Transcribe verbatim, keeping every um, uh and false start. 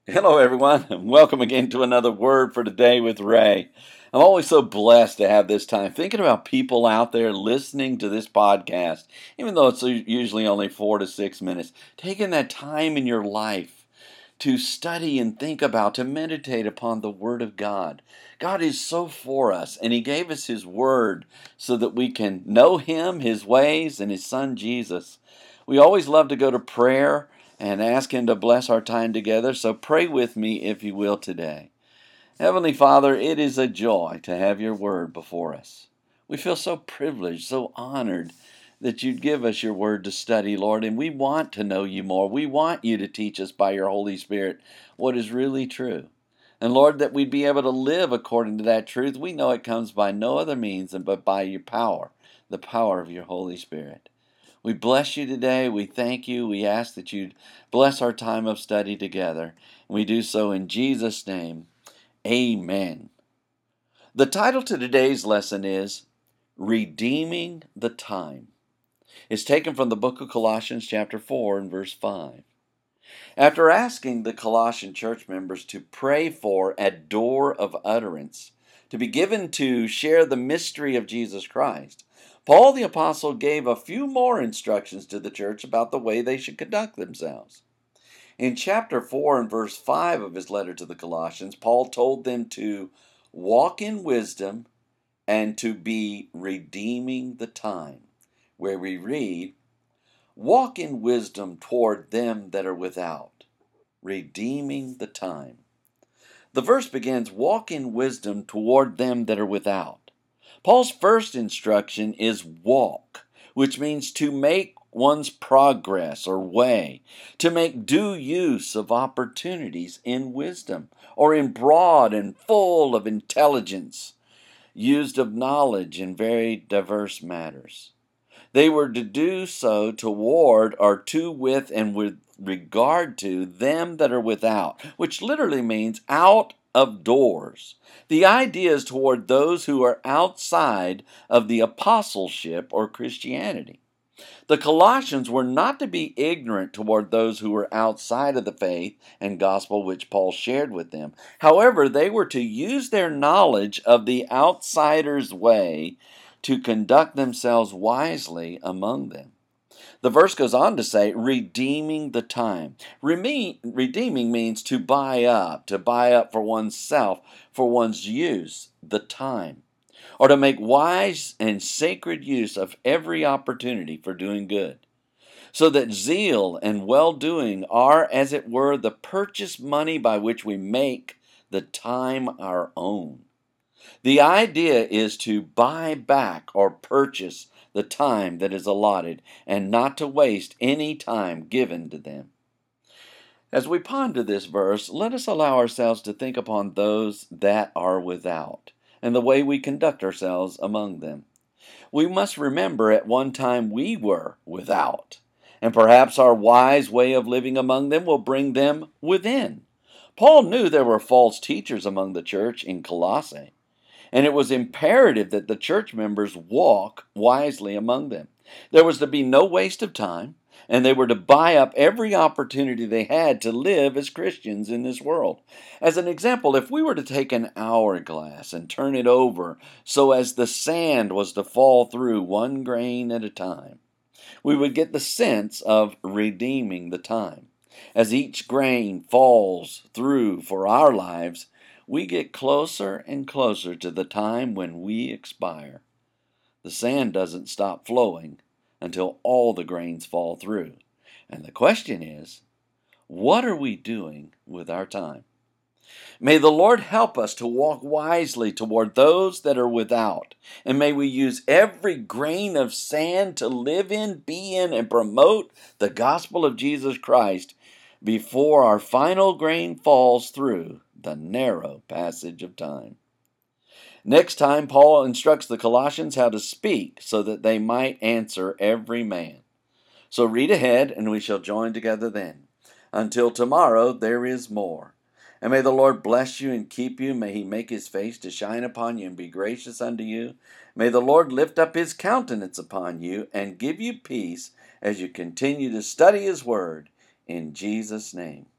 Hello, everyone, and welcome again to another Word for Today with Ray. I'm always so blessed to have this time thinking about people out there listening to this podcast, even though it's usually only four to six minutes, taking that time in your life to study and think about, to meditate upon the Word of God. God is so for us, and He gave us His Word so that we can know Him, His ways, and His Son Jesus. We always love to go to prayer and ask Him to bless our time together, so pray with me if you will today. Heavenly Father, it is a joy to have your Word before us. We feel so privileged, so honored that you'd give us your Word to study, Lord, and we want to know you more. We want you to teach us by your Holy Spirit what is really true. And Lord, that we'd be able to live according to that truth. We know it comes by no other means than but by your power, the power of your Holy Spirit. We bless you today. We thank you. We ask that you'd bless our time of study together. And we do so in Jesus' name. Amen. The title to today's lesson is Redeeming the Time. It's taken from the book of Colossians chapter four and verse five. After asking the Colossian church members to pray for a door of utterance, to be given to share the mystery of Jesus Christ, Paul the Apostle gave a few more instructions to the church about the way they should conduct themselves. In chapter four and verse five of his letter to the Colossians, Paul told them to walk in wisdom and to be redeeming the time, where we read, walk in wisdom toward them that are without, redeeming the time. The verse begins, walk in wisdom toward them that are without. Paul's first instruction is walk, which means to make one's progress or way, to make due use of opportunities in wisdom, or in broad and full of intelligence, used of knowledge in very diverse matters. They were to do so toward or to with and with regard to them that are without, which literally means out of doors. The idea is toward those who are outside of the apostleship or Christianity. The Colossians were not to be ignorant toward those who were outside of the faith and gospel which Paul shared with them. However, they were to use their knowledge of the outsider's way to conduct themselves wisely among them. The verse goes on to say, redeeming the time. Reme- redeeming means to buy up, to buy up for oneself, for one's use, the time, or to make wise and sacred use of every opportunity for doing good, so that zeal and well-doing are, as it were, the purchase money by which we make the time our own. The idea is to buy back or purchase the time that is allotted and not to waste any time given to them. As we ponder this verse, let us allow ourselves to think upon those that are without and the way we conduct ourselves among them. We must remember at one time we were without, and perhaps our wise way of living among them will bring them within. Paul knew there were false teachers among the church in Colossae, and it was imperative that the church members walk wisely among them. There was to be no waste of time, and they were to buy up every opportunity they had to live as Christians in this world. As an example, if we were to take an hourglass and turn it over so as the sand was to fall through one grain at a time, we would get the sense of redeeming the time. As each grain falls through for our lives, we get closer and closer to the time when we expire. The sand doesn't stop flowing until all the grains fall through. And the question is, what are we doing with our time? May the Lord help us to walk wisely toward those that are without, and may we use every grain of sand to live in, be in, and promote the gospel of Jesus Christ before our final grain falls through the narrow passage of time. Next time, Paul instructs the Colossians how to speak so that they might answer every man. So read ahead, and we shall join together then. Until tomorrow, there is more. And may the Lord bless you and keep you. May He make His face to shine upon you and be gracious unto you. May the Lord lift up His countenance upon you and give you peace as you continue to study His Word. In Jesus' name.